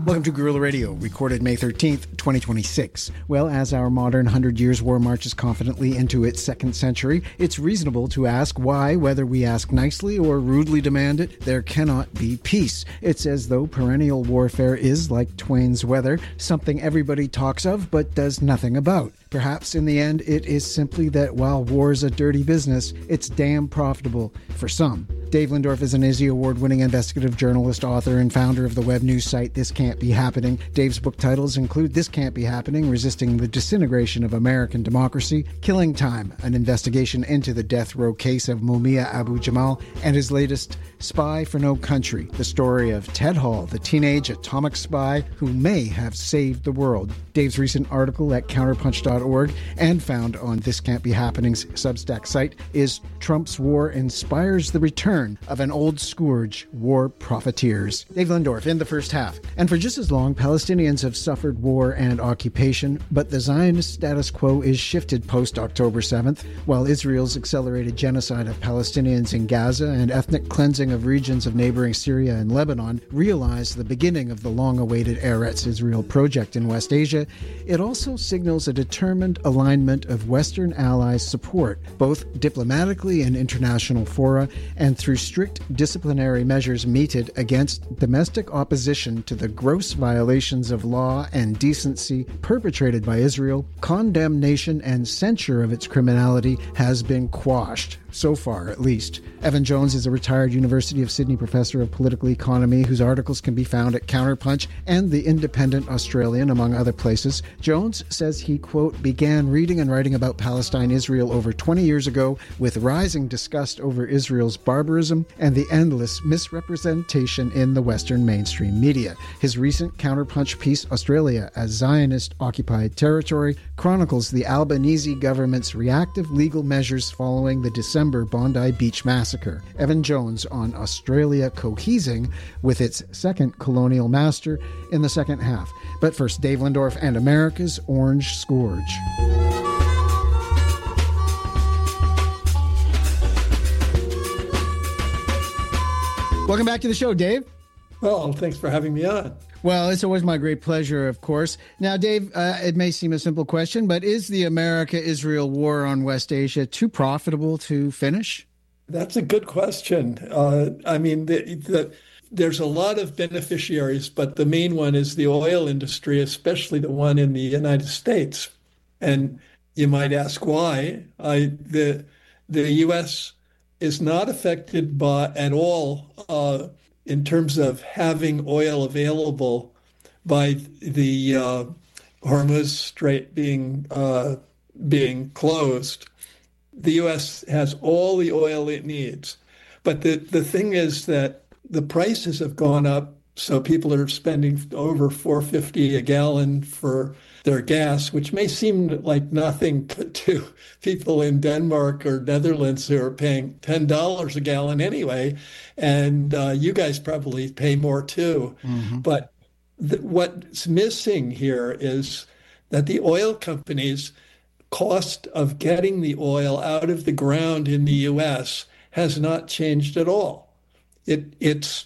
Welcome to Guerrilla Radio, recorded May 13th, 2026. Well, as our modern 100 Years War marches confidently into its second century, it's reasonable to ask why, whether we ask nicely or rudely demand it, there cannot be peace. It's as though perennial warfare is, like Twain's weather, something everybody talks of but does nothing about. Perhaps in the end, it is simply that while war's a dirty business, it's damn profitable for some. Dave Lindorf is an Izzy Award-winning investigative journalist, author, and founder of the web news site This Can't Be Happening. Dave's book titles include This Can't Be Happening, Resisting the Disintegration of American Democracy, Killing Time, an investigation into the death row case of Mumia Abu-Jamal, and his latest, Spy for No Country, the story of Ted Hall, the teenage atomic spy who may have saved the world. Dave's recent article at counterpunch.org and found on This Can't Be Happening's Substack site is Trump's War Inspires the Return of an Old Scourge, War Profiteers. Dave Lindorf in the first half. And for just as long, Palestinians have suffered war and occupation, but the Zionist status quo is shifted post-October 7th, while Israel's accelerated genocide of Palestinians in Gaza and ethnic cleansing of regions of neighboring Syria and Lebanon realize the beginning of the long-awaited Eretz Israel project in West Asia. It also signals a determined alignment of Western allies' support, both diplomatically in international fora and through strict disciplinary measures meted against domestic opposition to the gross violations of law and decency perpetrated by Israel. Condemnation and censure of its criminality has been quashed, so far at least. Evan Jones is a retired University of Sydney professor of political economy whose articles can be found at Counterpunch and The Independent Australian, among other places. Jones says he, quote, began reading and writing about Palestine-Israel over 20 years ago with rising disgust over Israel's barbarism and the endless misrepresentation in the Western mainstream media. His recent Counterpunch piece, Australia as Zionist-Occupied Territory, chronicles the Albanese government's reactive legal measures following the December Bondi Beach massacre. Evan Jones on Australia cohesing with its second colonial master in the second half. But first, Dave Lindorf and America's Orange Scourge. Welcome back to the show, Dave. Well, thanks for having me on. Well, it's always my great pleasure, of course. Now, Dave, it may seem a simple question, but is the America-Israel war on West Asia too profitable to finish? That's a good question. I mean, there's a lot of beneficiaries, but the main one is the oil industry, especially the one in the United States. And you might ask why. The U.S. is not affected at all in terms of having oil available by the Hormuz Strait being closed. The U.S. has all the oil it needs. But the thing is that the prices have gone up, so people are spending over $4.50 a gallon for their gas, which may seem like nothing to people in Denmark or Netherlands who are paying $10 a gallon anyway. And you guys probably pay more too. Mm-hmm. But what's missing here is that the oil companies' cost of getting the oil out of the ground in the U.S. has not changed at all. It's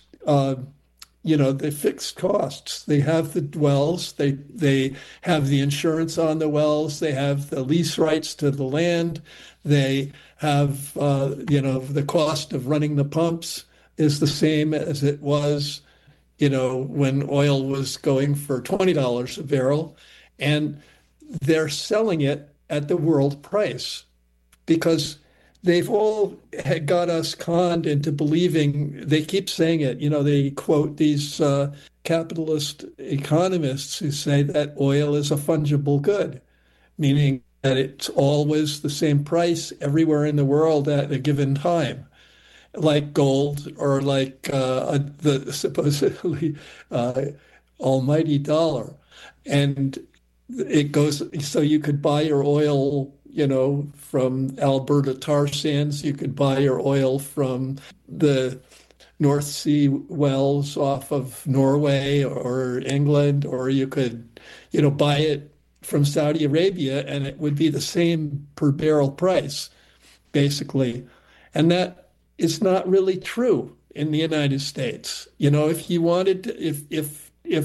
the fixed costs. They have the wells, they have the insurance on the wells, they have the lease rights to the land, they have, the cost of running the pumps is the same as it was, when oil was going for $20 a barrel. And they're selling it at the world price because they've all got us conned into believing, they keep saying it, they quote these capitalist economists who say that oil is a fungible good, meaning that it's always the same price everywhere in the world at a given time, like gold or like the supposedly almighty dollar. And it goes, so you could buy your oil from Alberta tar sands. You could buy your oil from the North Sea wells off of Norway or England, or you could, buy it from Saudi Arabia, and it would be the same per barrel price, basically. And that is not really true in the United States. If you wanted to, if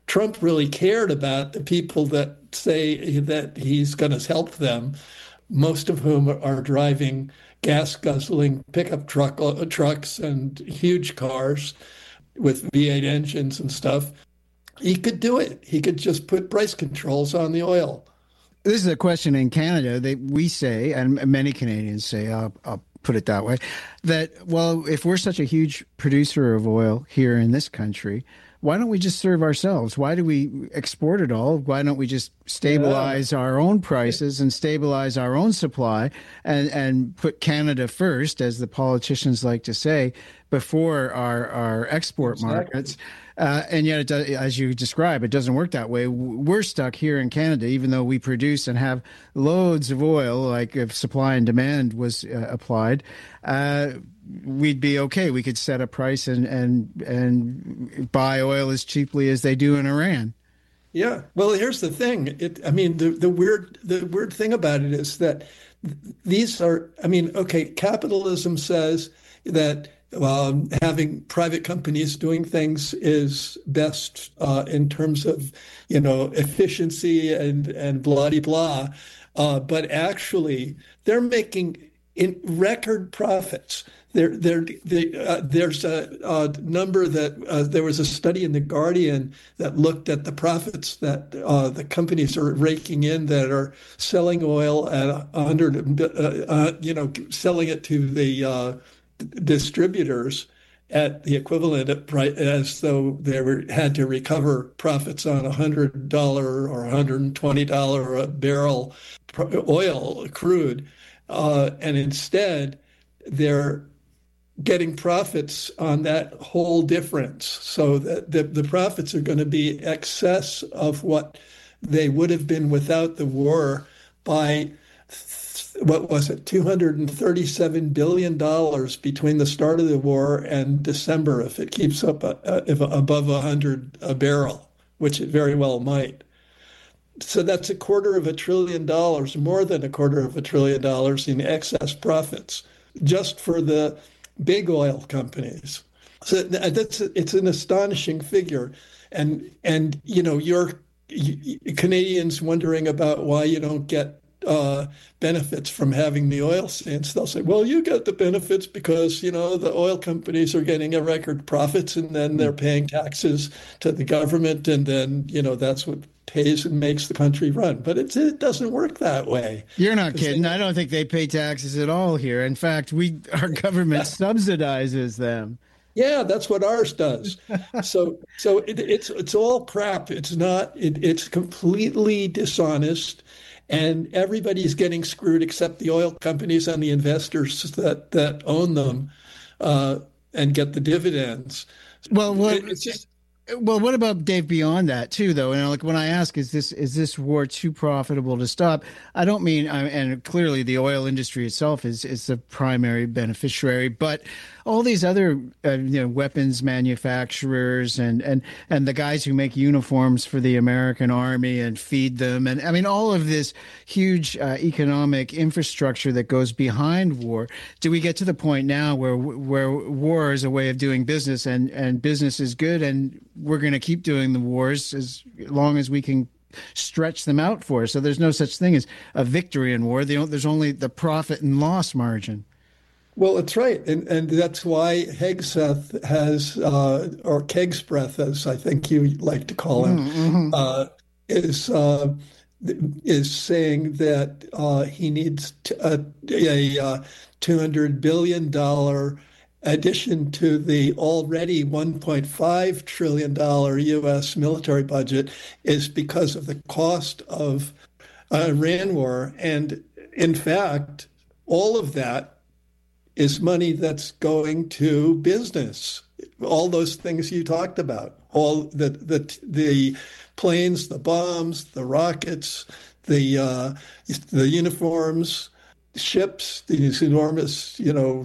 Trump really cared about the people that say that he's going to help them, most of whom are driving gas guzzling pickup trucks and huge cars with V8 engines and stuff. He could do it. He could just put price controls on the oil. This is a question in Canada that we say, and many Canadians say, I'll put it that way, that, well, if we're such a huge producer of oil here in this country, why don't we just serve ourselves? Why do we export it all? Why don't we just stabilize our own prices and stabilize our own supply and put Canada first, as the politicians like to say, before our export markets? And yet, as you describe, it doesn't work that way. We're stuck here in Canada, even though we produce and have loads of oil, like if supply and demand was applied, we'd be okay. We could set a price and buy oil as cheaply as they do in Iran. Yeah. Well, here's the thing. The weird thing about it is that these are, okay, capitalism says that having private companies doing things is best in terms of, efficiency and blah blah. But actually, they're making in record profits. There's a number that there was a study in The Guardian that looked at the profits that the companies are raking in that are selling oil at 100, selling it to the distributors at the equivalent of price, as though had to recover profits on $100 or $120 a barrel oil crude, and instead they're getting profits on that whole difference, so that the profits are going to be excess of what they would have been without the war by, what was it, $237 billion between the start of the war and December, if it keeps up above 100 a barrel, which it very well might. So that's $250 billion, more than $250 billion in excess profits, just for the big oil companies. So it's an astonishing figure, and you're Canadians wondering about why you don't get benefits from having the oil sands. They'll say, well, you get the benefits because the oil companies are getting a record profits, and then they're paying taxes to the government, and then that's what pays and makes the country run. But it doesn't work that way. You're not kidding. I don't think they pay taxes at all here. In fact, our government subsidizes them. Yeah, that's what ours does. So it's all crap. It's not. It's completely dishonest, and everybody's getting screwed except the oil companies and the investors that own them and get the dividends. Well, it's just. Well, what about, Dave, beyond that too, though? And like when I ask, is this war too profitable to stop? I don't mean, and clearly the oil industry itself is the primary beneficiary, but all these other weapons manufacturers and the guys who make uniforms for the American Army and feed them, and I mean all of this huge economic infrastructure that goes behind war. Do we get to the point now where war is a way of doing business, and business is good, and we're going to keep doing the wars as long as we can stretch them out for us? So there's no such thing as a victory in war. There's only the profit and loss margin. Well, that's right. And that's why Hegseth has, or Kegsbreth, as I think you like to call him, is saying that he needs a $200 billion addition to the already $1.5 trillion U.S. military budget, is because of the cost of Iran war. And in fact, all of that is money that's going to business. All those things you talked about, all the planes, the bombs, the rockets, the uniforms, ships, these enormous,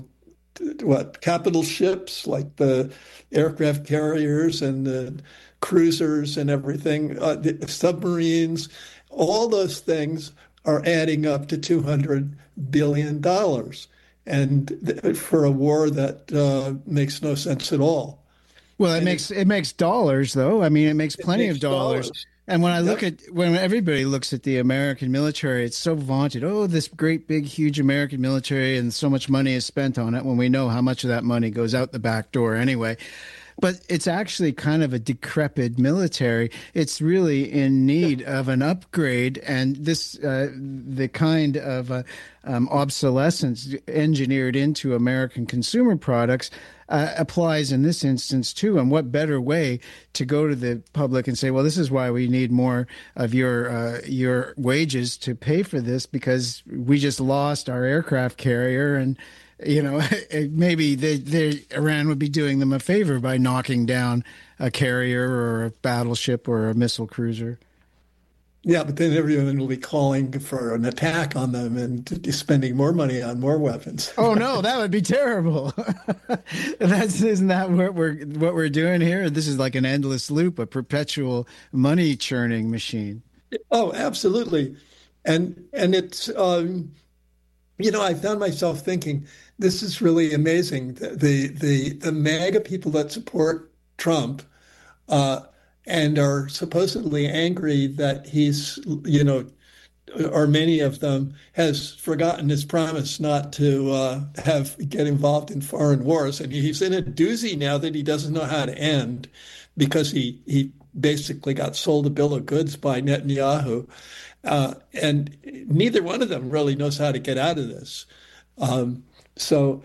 capital ships like the aircraft carriers and the cruisers and everything, the submarines, all those things are adding up to $200 billion. And for a war that makes no sense at all. Well, And it makes dollars though. I mean, it makes it plenty of makes dollars. dollars. And when I look Yep. at when everybody looks at the American military, it's so vaunted. Oh, this great big huge American military and so much money is spent on it when we know how much of that money goes out the back door anyway. But it's actually kind of a decrepit military. It's really in need of an upgrade, and this the kind of obsolescence engineered into American consumer products applies in this instance too. And what better way to go to the public and say, well, this is why we need more of your wages to pay for this, because we just lost our aircraft carrier, and maybe Iran would be doing them a favor by knocking down a carrier or a battleship or a missile cruiser. Yeah, but then everyone will be calling for an attack on them and spending more money on more weapons. Oh no, that would be terrible. Isn't that what we're doing here? This is like an endless loop, a perpetual money churning machine. Oh, absolutely. And it's I found myself thinking, this is really amazing. The MAGA people that support Trump and are supposedly angry that he's, or many of them, has forgotten his promise not to get involved in foreign wars. And he's in a doozy now that he doesn't know how to end, because he basically got sold a bill of goods by Netanyahu. And neither one of them really knows how to get out of this. So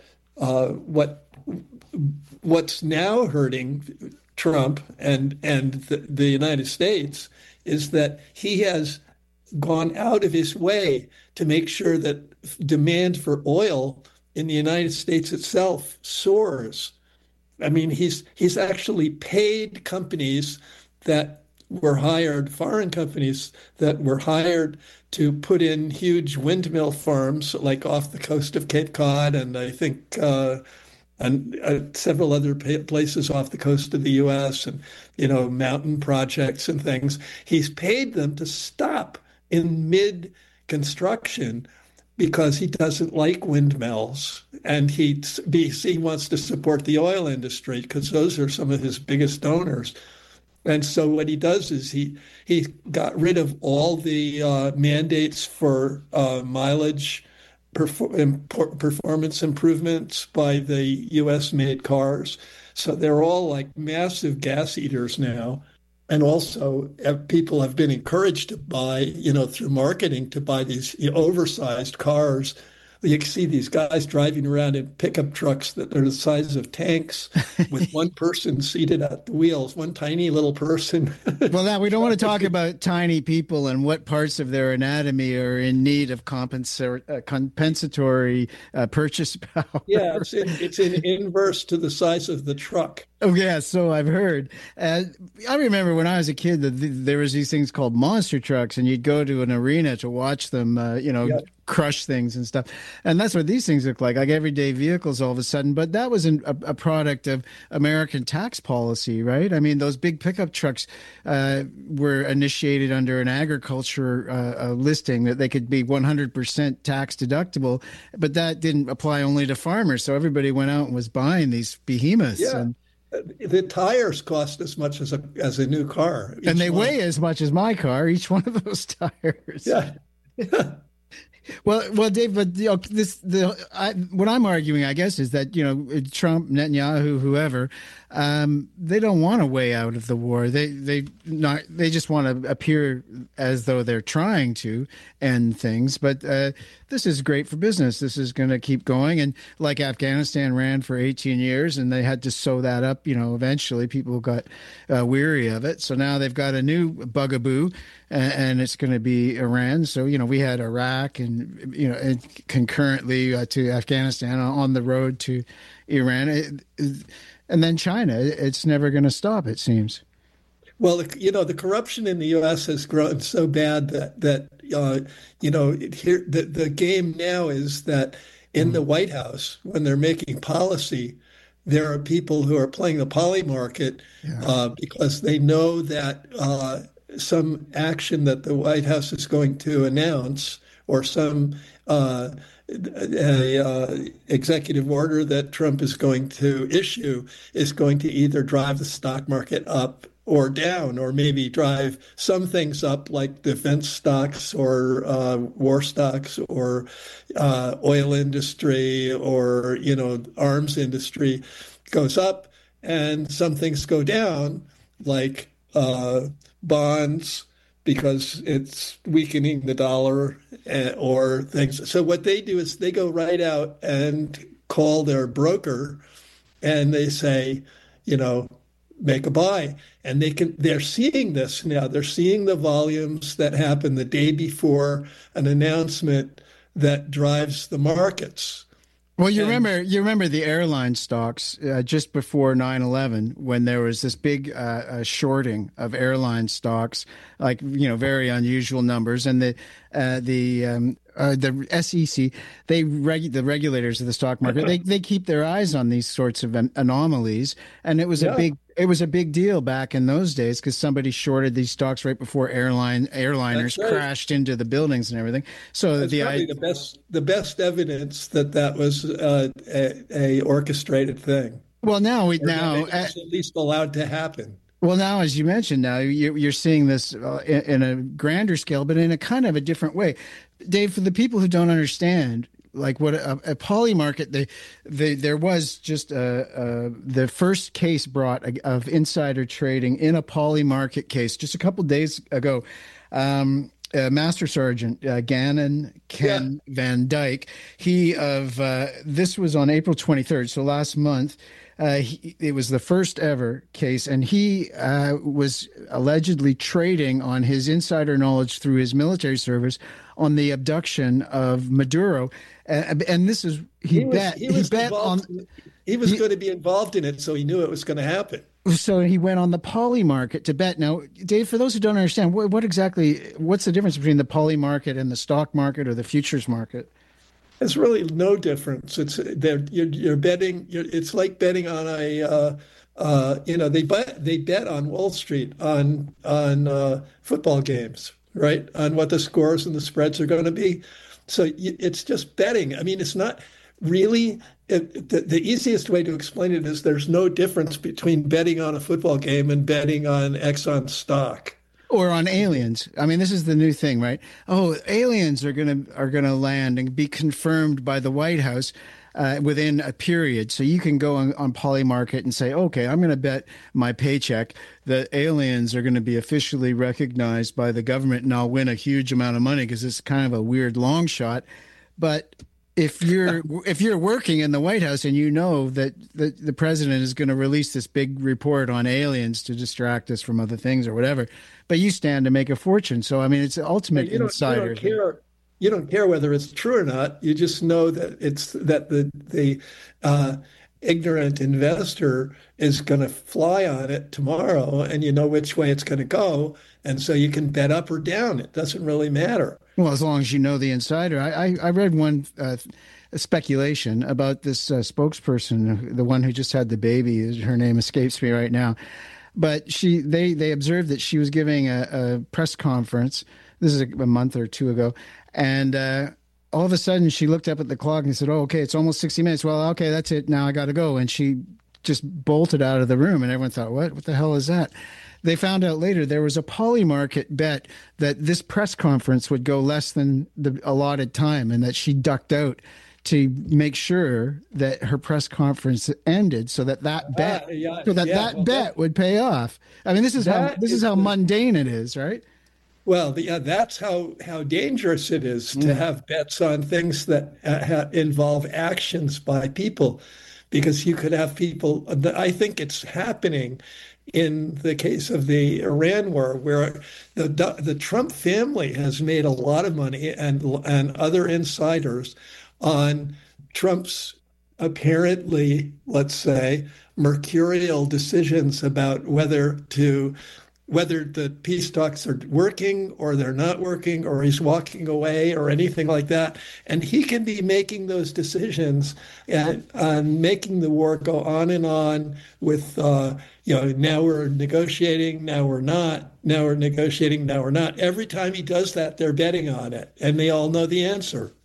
what's now hurting Trump and the United States is that he has gone out of his way to make sure that demand for oil in the United States itself soars. I mean, he's actually paid companies that were hired, foreign companies that were hired to put in huge windmill farms, like off the coast of Cape Cod, and I think several other places off the coast of the U.S., and mountain projects and things. He's paid them to stop in mid-construction because he doesn't like windmills, and he wants to support the oil industry because those are some of his biggest donors. And so what he does is he got rid of all the mandates for mileage performance improvements by the U.S. made cars. So they're all like massive gas eaters now. And also people have been encouraged to buy, through marketing, to buy these oversized cars. You can see these guys driving around in pickup trucks that are the size of tanks with one person seated at the wheels, one tiny little person. Well, now we don't want to talk about tiny people and what parts of their anatomy are in need of compensatory purchase power. Yeah, it's in inverse to the size of the truck. Oh, yeah, so I've heard. I remember when I was a kid that there was these things called monster trucks, and you'd go to an arena to watch them, yeah, crush things and stuff. And that's what these things look like everyday vehicles all of a sudden. But that was a product of American tax policy, right? I mean, those big pickup trucks were initiated under an agriculture listing that they could be 100% tax deductible, but that didn't apply only to farmers. So everybody went out and was buying these behemoths. Yeah. And the tires cost as much as a new car. And they weigh as much as my car, each one of those tires. Yeah. Well, Dave, but what I'm arguing, I guess, is that Trump, Netanyahu, whoever, they don't want a way out of the war. They just want to appear as though they're trying to end things. But this is great for business. This is going to keep going, and like Afghanistan ran for 18 years, and they had to sew that up. Eventually people got weary of it, so now they've got a new bugaboo, and it's going to be Iran. So we had Iraq, and concurrently to Afghanistan on the road to Iran. And then China. It's never going to stop, it seems. Well, the corruption in the U.S. has grown so bad that here the game now is that in the White House, when they're making policy, there are people who are playing the poly market because they know that some action that the White House is going to announce, or some executive order that Trump is going to issue is going to either drive the stock market up or down, or maybe drive some things up like defense stocks or war stocks or oil industry or, arms industry goes up, and some things go down like bonds because it's weakening the dollar or things. So what they do is they go right out and call their broker and they say, make a buy. And they're seeing this now. They're seeing the volumes that happen the day before an announcement that drives the markets. Well, you remember the airline stocks just before 9/11 when there was this big shorting of airline stocks, like very unusual numbers, and the SEC, the regulators of the stock market, they keep their eyes on these sorts of anomalies, and it was a big deal back in those days because somebody shorted these stocks right before airliners crashed into the buildings and everything. So that's the best evidence that was a orchestrated thing. Well, it's at least allowed to happen. Well, now, as you mentioned, now you're seeing this in a grander scale, but in a kind of a different way. Dave, for the people who don't understand, like what a poly market, there was just the first case brought of insider trading in a poly market case just a couple days ago. Master Sergeant Gannon Ken Van Dyke, this was on April 23rd, so last month. It was the first ever case, and he was allegedly trading on his insider knowledge through his military service on the abduction of Maduro. And this is he was going to be involved in it, so he knew it was going to happen. So he went on the poly market to bet. Now, Dave, for those who don't understand, what's the difference between the poly market and the stock market or the futures market? It's really no difference. You're betting. It's like betting on they bet on Wall Street on football games, right? On what the scores and the spreads are going to be. So it's just betting. I mean, it's not really. The easiest way to explain it is there's no difference between betting on a football game and betting on Exxon stock. Or on aliens. I mean, this is the new thing, right? Oh, aliens are gonna land and be confirmed by the White House within a period. So you can go on Polymarket and say, okay, I'm going to bet my paycheck that aliens are going to be officially recognized by the government, and I'll win a huge amount of money because it's kind of a weird long shot. But if you're working in the White House and you know that the president is going to release this big report on aliens to distract us from other things or whatever, but you stand to make a fortune. So, I mean, it's the ultimate insider. You don't care whether it's true or not. You just know that the ignorant investor is going to fly on it tomorrow, and you know which way it's going to go. And so you can bet up or down. It doesn't really matter. Well, as long as you know the insider. I read one speculation about this spokesperson, the one who just had the baby. Her name escapes me right now. But they observed that she was giving a press conference. This is a month or two ago. And all of a sudden she looked up at the clock and said, oh, okay, it's almost 60 minutes. Well, okay, that's it. Now I got to go. And she just bolted out of the room, and everyone thought, what the hell is that? They found out later there was a Polymarket bet that this press conference would go less than the allotted time, and that she ducked out to make sure that her press conference ended so that bet would pay off. I mean, this is how mundane it is, right? Well, that's how dangerous it is to have bets on things that involve actions by people, because you could have people. I think it's happening in the case of the Iran war, where the Trump family has made a lot of money and other insiders on Trump's apparently, let's say, mercurial decisions about whether the peace talks are working or they're not working, or he's walking away or anything like that. And he can be making those decisions and making the war go on and on with, now we're negotiating, now we're not, now we're negotiating, now we're not. Every time he does that, they're betting on it, and they all know the answer.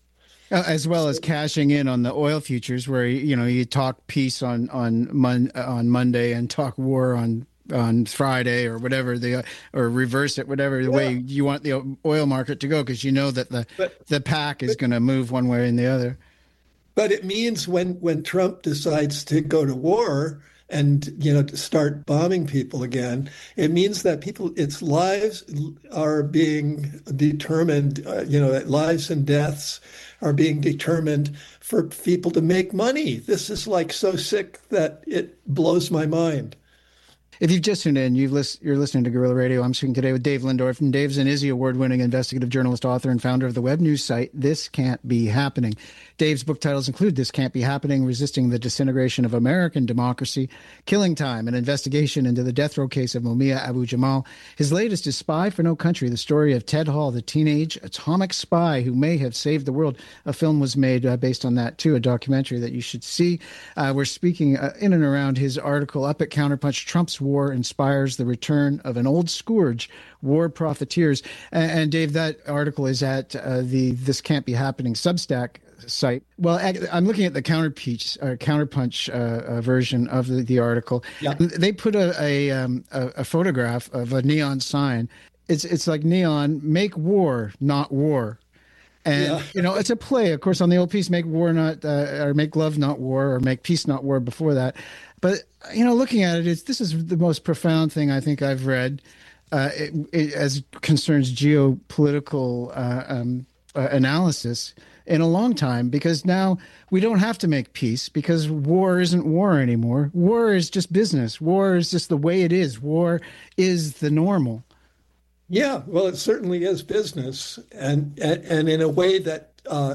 As well as cashing in on the oil futures, where you talk peace on Monday and talk war on Friday or whatever, or reverse it, whatever the way you want the oil market to go, because you know that the pack is going to move one way and the other. But it means when Trump decides to go to war and to start bombing people again, it means that its lives are being determined. Lives and deaths are being determined for people to make money. This is like so sick that it blows my mind. If you've just tuned in, you're listening to Guerrilla Radio. I'm speaking today with Dave Lindorff, and Dave's an Izzy Award-winning investigative journalist, author, and founder of the web news site This Can't Be Happening. Dave's book titles include This Can't Be Happening, Resisting the Disintegration of American Democracy, Killing Time, an investigation into the death row case of Mumia Abu-Jamal. His latest is Spy for No Country, the story of Ted Hall, the teenage atomic spy who may have saved the world. A film was made based on that, too, a documentary that you should see. We're speaking in and around his article up at Counterpunch, Trump's War Inspires the Return of an Old Scourge, War Profiteers. And Dave, that article is at the This Can't Be Happening Substack site. Well, I'm looking at the Counterpunch version of the article. Yeah. They put a photograph of a neon sign. It's like neon, make war, not war. And, it's a play, of course, on the old piece, make war not, or make love not war, or make peace not war before that. But, looking at it, this is the most profound thing I think I've read as concerns geopolitical analysis in a long time, because now we don't have to make peace because war isn't war anymore. War is just business. War is just the way it is. War is the normal. Yeah, well, it certainly is business, and in a way that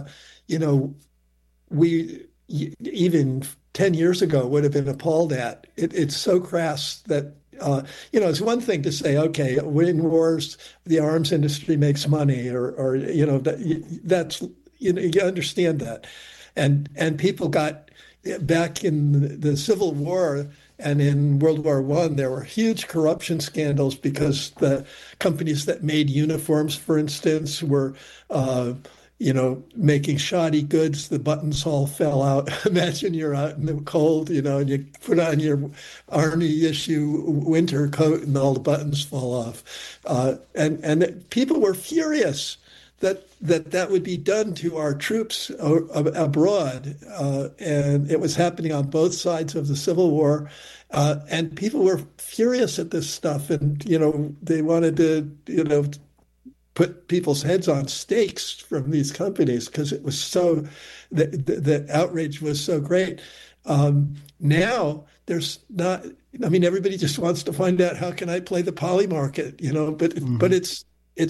we even 10 years ago would have been appalled at. It's so crass that it's one thing to say, okay, in wars the arms industry makes money, or that's you understand that, and people got back in the Civil War. And in World War I, there were huge corruption scandals because the companies that made uniforms, for instance, were, making shoddy goods. The buttons all fell out. Imagine you're out in the cold, and you put on your army issue winter coat and all the buttons fall off. And people were furious that would be done to our troops abroad. And it was happening on both sides of the Civil War. And people were furious at this stuff. And, they wanted to, put people's heads on stakes from these companies because it was so, the outrage was so great. Now there's not, everybody just wants to find out, how can I play the poly market, but it's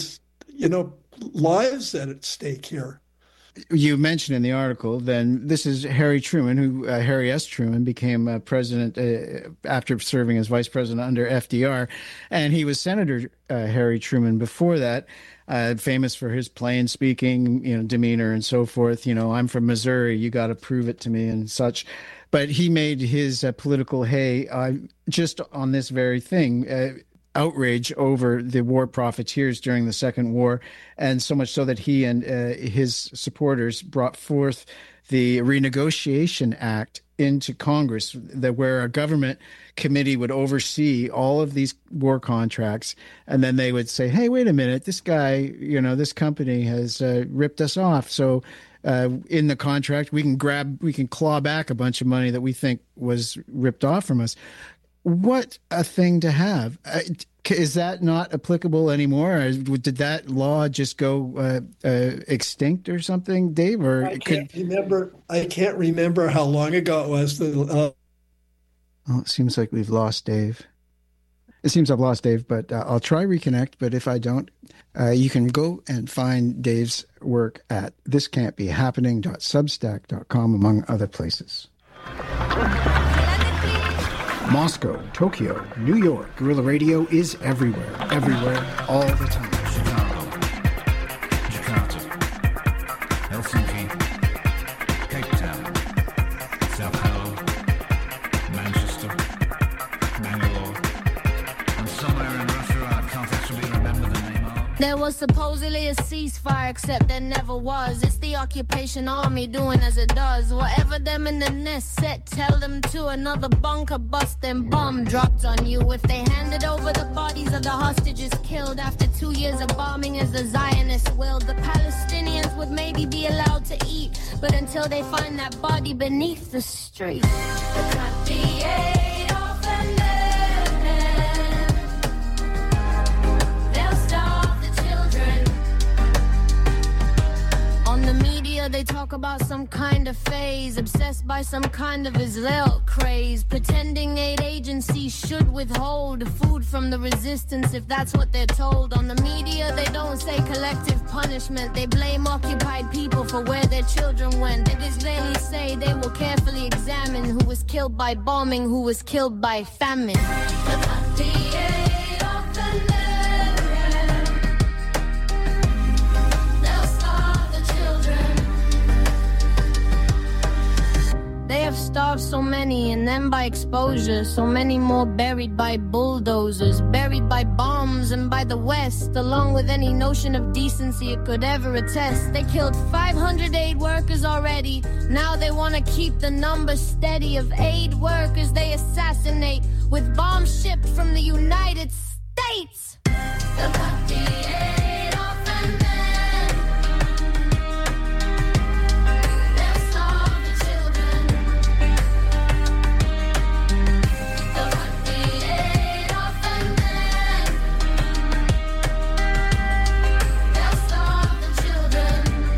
lives at stake here. You mentioned in the article, then, this is Harry Truman, who Harry S. Truman became president after serving as vice president under FDR, and he was Senator Harry Truman before that, famous for his plain speaking, demeanor and so forth. I'm from Missouri, you got to prove it to me and such. But he made his political hay just on this very thing. Outrage over the war profiteers during the Second War, and so much so that he and his supporters brought forth the Renegotiation Act into Congress, where a government committee would oversee all of these war contracts, and then they would say, hey, wait a minute, this guy, this company has ripped us off, so in the contract we can claw back a bunch of money that we think was ripped off from us. What a thing to have. Is that not applicable anymore? Or did that law just go extinct or something, Dave? Or I can't remember how long ago it was. Well, it seems like we've lost Dave. It seems I've lost Dave, but I'll try reconnect. But if I don't, you can go and find Dave's work at thiscan'tbehappening.substack.com, among other places. Moscow, Tokyo, New York. Guerrilla Radio is everywhere, all the time. Chicago, Jakarta, Helsinki, Cape Town, Sao Paulo, Manchester, Bangalore, and somewhere in Russia I can't actually remember the name of. There was supposedly a ceasefire, except there never was. It's the occupation army doing as it does. Whatever them in the nest set, tell them to another bunker bust, then bomb dropped on you. If they handed over the bodies of the hostages killed after 2 years of bombing as the Zionists willed, the Palestinians would maybe be allowed to eat. But until they find that body beneath the street, the cut the aid off the land. They talk about some kind of phase, obsessed by some kind of Israel craze, pretending aid agencies should withhold food from the resistance if that's what they're told. On the media they don't say collective punishment, they blame occupied people for where their children went. The Israelis say they will carefully examine who was killed by bombing, who was killed by famine. They have starved so many, and then by exposure, so many more buried by bulldozers, buried by bombs and by the West, along with any notion of decency it could ever attest. They killed 500 aid workers already. Now they want to keep the number steady of aid workers they assassinate with bombs shipped from the United States. They'll cut the aid off and then they'll starve the children. They'll cut the aid off and then they'll starve the children.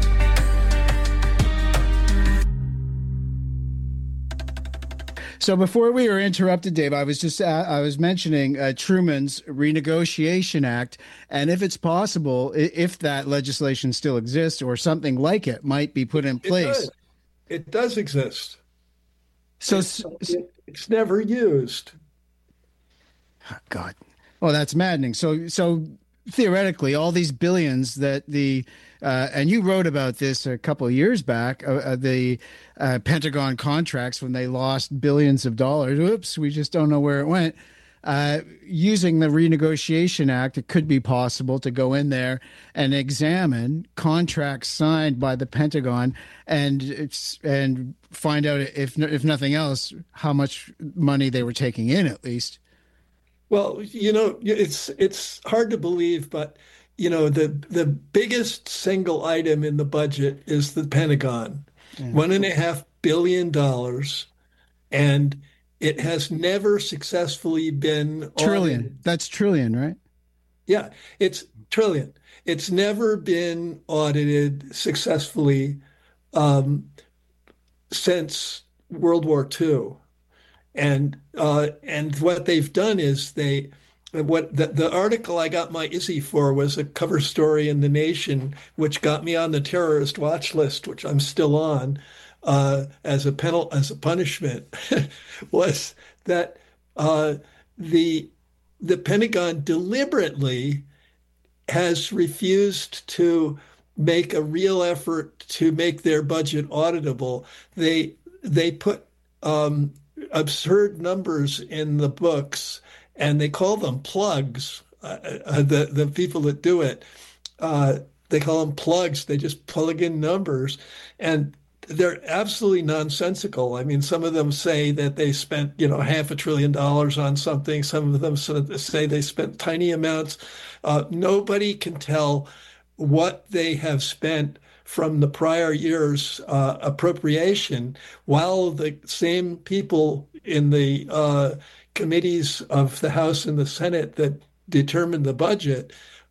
So before we were interrupted, Dave, I was mentioning Truman's Renegotiation Act, and if it's possible, if that legislation still exists or something like it might be put in place. It does exist. So It's never used. Oh, God. Oh, that's maddening. So theoretically, all these billions that and you wrote about this a couple of years back, the Pentagon contracts when they lost billions of dollars. Oops, we just don't know where it went. Using the Renegotiation Act, it could be possible to go in there and examine contracts signed by the Pentagon and find out, if nothing else, how much money they were taking in, at least. Well, it's hard to believe, but the biggest single item in the budget is the Pentagon, $1.5 billion, and it has never successfully been trillion. audited. That's trillion, right? Yeah, it's trillion. It's never been audited successfully since World War II. And what they've done is the article I got my Izzy for was a cover story in The Nation, which got me on the terrorist watch list, which I'm still on, as a punishment, was that the Pentagon deliberately has refused to make a real effort to make their budget auditable. They put absurd numbers in the books, and they call them plugs. The people that do it, they call them plugs. They just plug in numbers, and they're absolutely nonsensical. I mean, some of them say that they spent, $500 billion on something. Some of them say they spent tiny amounts. Nobody can tell what they have spent from the prior year's appropriation, while the same people in the committees of the House and the Senate that determine the budget,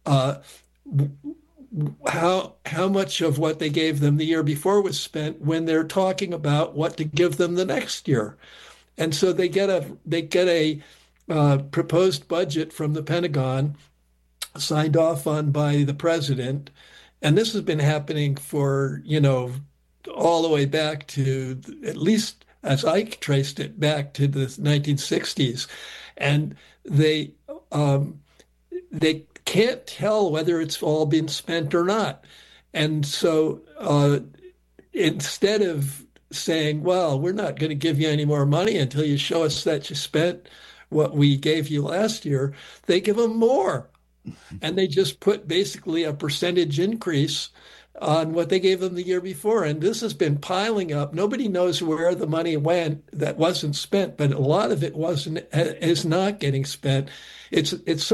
how much of what they gave them the year before was spent when they're talking about what to give them the next year. And so they get a proposed budget from the Pentagon signed off on by the president. And this has been happening for, all the way back to, at least as I traced it, back to the 1960s. And they can't tell whether it's all been spent or not. And so instead of saying, well, we're not going to give you any more money until you show us that you spent what we gave you last year, they give them more. and they just put basically a percentage increase on what they gave them the year before. And this has been piling up. Nobody knows where the money went that wasn't spent, but a lot of it is not getting spent. It's